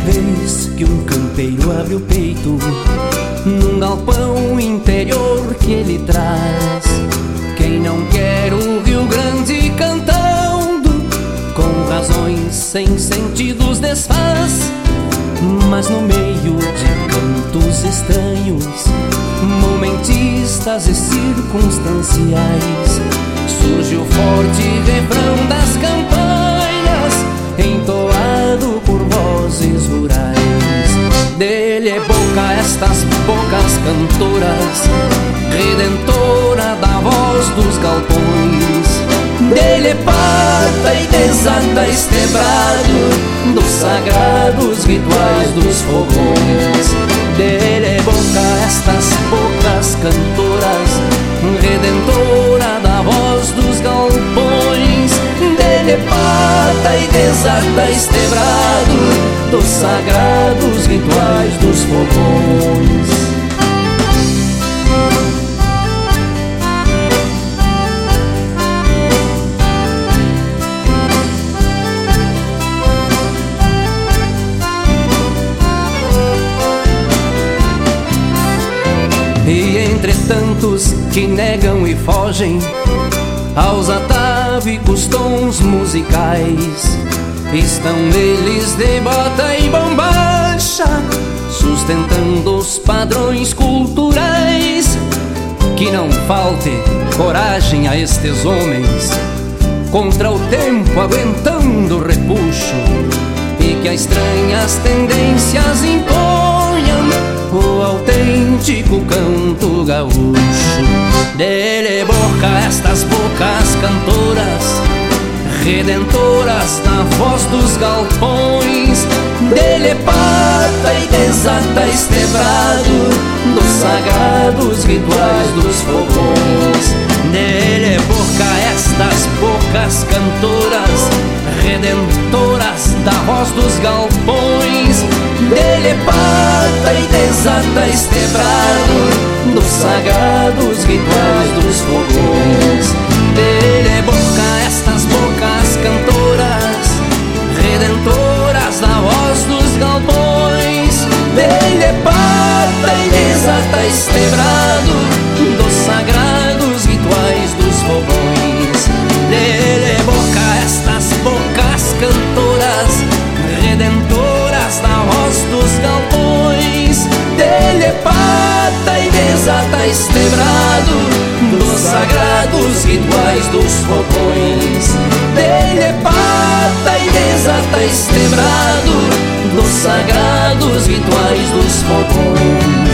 vez que um campeiro abre o peito num galpão interior que ele traz. Quem não quer o Rio Grande cantando, com razões sem sentidos desfaz. Mas no meio de cantos estranhos, momentistas e circunstanciais, surge o forte refrão das campanhas, entoado por vozes rurais. Dele é boca estas bocas cantoras, redentora da voz dos galpões. Dele é pata e desata este brado dos sagrados rituais dos fogões. Dele é boca estas bocas cantoras, redentora da voz dos galpões. Dele é pata e desata este brado dos sagrados rituais dos fogões. E entre tantos que negam e fogem aos atávicos tons musicais, estão eles de bota e bombacha, sustentando os padrões culturais. Que não falte coragem a estes homens, contra o tempo aguentando o repuxo, e que as estranhas tendências imponham o autêntico canto gaúcho. Dele é boca estas bocas cantoras, redentoras da voz dos galpões. Dele é pata e desata este brado dos sagrados rituais dos fogões. Dele é boca estas bocas cantoras, redentoras da voz dos galpões. Dele é pata e desata este brado dos sagrados rituais dos fogões. Dele é boca estas bocas cantoras, redentoras da voz dos galpões. Dele é pata e desata este brado dos sagrados rituais dos fogões. Dele é boca estas bocas cantoras, redentoras da voz dos galpões. Dele é pata e desata este brado dos sagrados rituais dos fogões. Dele é pata e desata este brado dos sagrados rituais dos fogões.